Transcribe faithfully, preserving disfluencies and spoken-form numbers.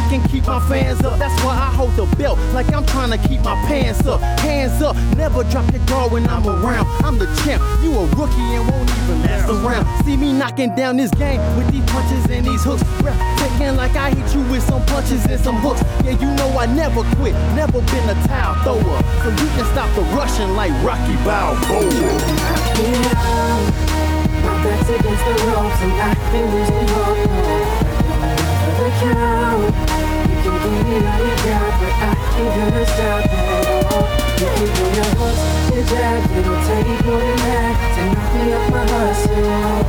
can keep my fans up. That's why I hold the belt like I'm trying to keep my pants up. Hands up, never drop your guard when I'm around. I'm the champ, you a rookie and won't even mess around. See me knocking down this game with these punches and these hooks. Taking like I hit you with some punches and some hooks. Yeah, you know I never quit, never been a towel thrower. So you can stop the rushing like Rocky Balboa. My back's against the ropes and I ain't losing hope, no. For the count, you can give me all you got, but I ain't gonna stop at all. You can do your hooks, your jab, it'll take more than that to knock me off my hustle.